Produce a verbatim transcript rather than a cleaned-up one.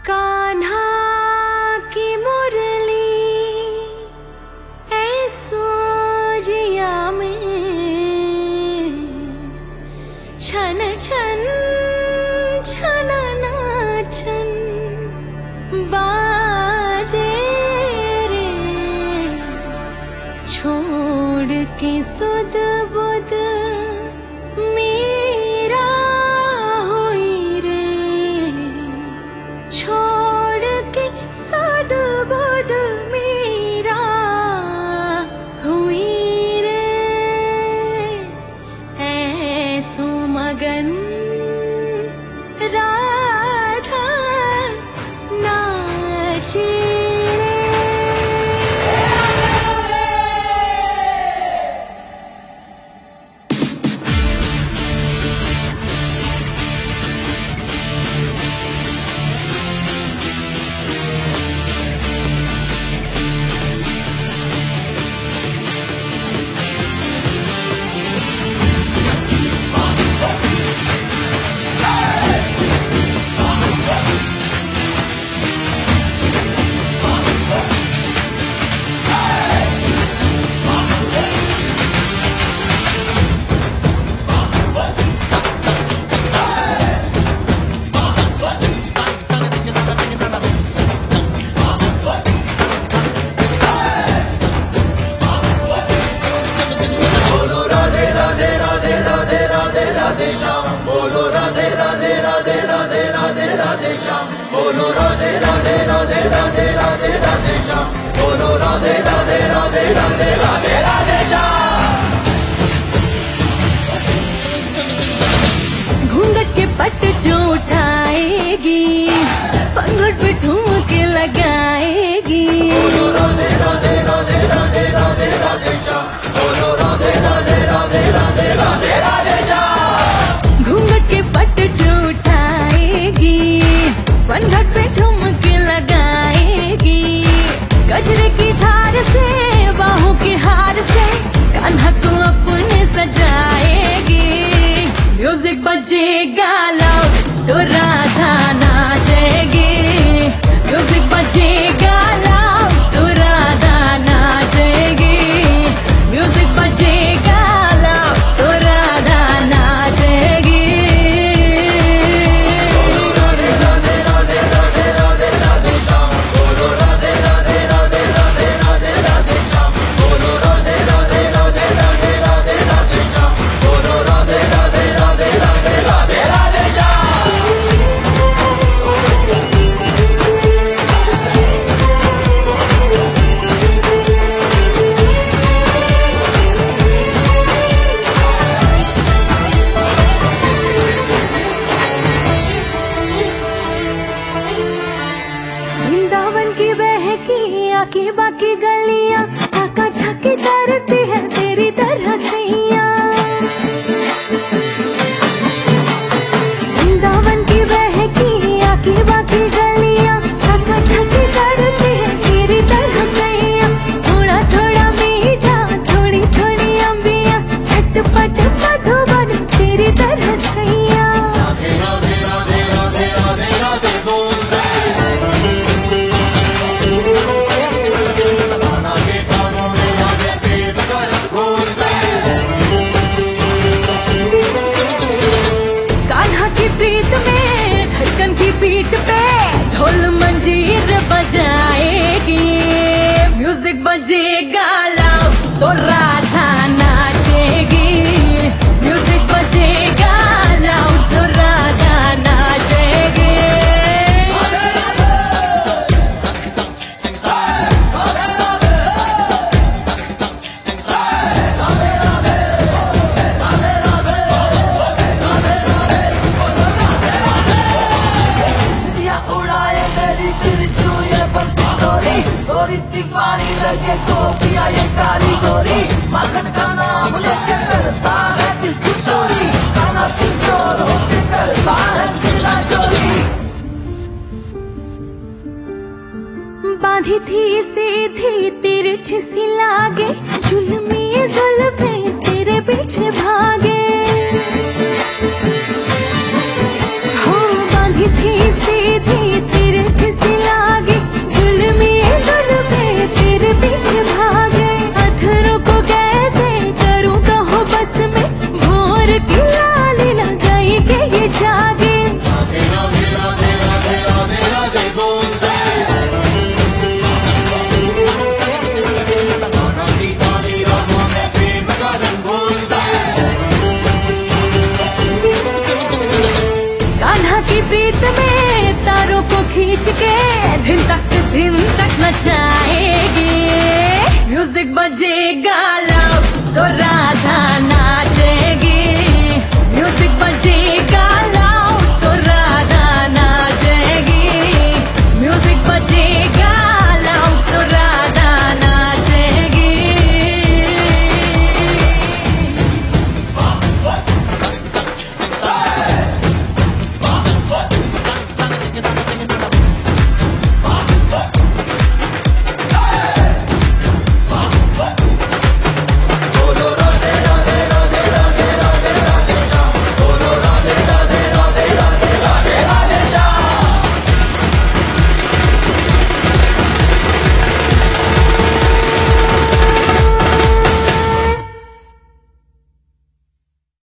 कान्हा की मुरली ऐसो जिया में छन छन छन नाचन बाजे रे छोड़ के सुध बुध मेरा हुई रे छोड़ के सुध बुध मेरा हुई रे ऐसो मगन राधा नाचे बोलो राधे राधे राधे राधे राधे राधे श्याम बोलो राधे राधे राधे राधे राधे राधे श्याम बोलो राधे राधे राधे राधे राधे राधे श्याम। घूंघट के पट जो उठाएगी पंघट पे ठुमक लगाएगी बोलो राधे राधे राधे राधे राधे राधे श्याम बोलो राधे राधे राधे राधे राधे राधे श्याम। घूंघट के पट जो उठाएगी पंघट पे ठुमक लगाएगी गजरे की धार से बाहों के हार से कान्हा को अपने सजाएगी म्यूजिक बजेगा लाउड तो राधा नाचेगी म्यूजिक बजेगा लाउड तो राधा नाचेगी म्यूजिक बजेगा लाउड तो राधा नाचेगी। वृंदावन की बहकी आकी बाकी गलियां आका झाकी तरती है तेरी तरह सैया वृंदावन की बहकी आकी बाकी गलियां आका झाकी तरती है तेरी तरह सैया थोड़ा थोड़ा मीठा थोड़ी थोड़ी अंबिया झटपट मधुबन तेरी तरह सैया राधे राधे राधे राधे राधे राधे बोल प्रीत में धड़कन की पीठ पे ढोल मंजीर बजाएगी म्यूजिक बजेगा लाउड तो राधा नाचेगी म्यूजिक बजेगा लाउड तो राधा नाचेगी। पानी लगे तो पिया ये काली गोरी माखन का नाम लेके करता है किसकी चोरी खाना किशोर होके करता है सिला चोरी। बांधी थी सीधी तिरछी सी लागे जुल्मी जुल्फे तेरे पीछे भागे हो बांधी थी सीधी तिरछी खींच के दिन तक दिन तक नचाएगी। म्यूजिक बजेगा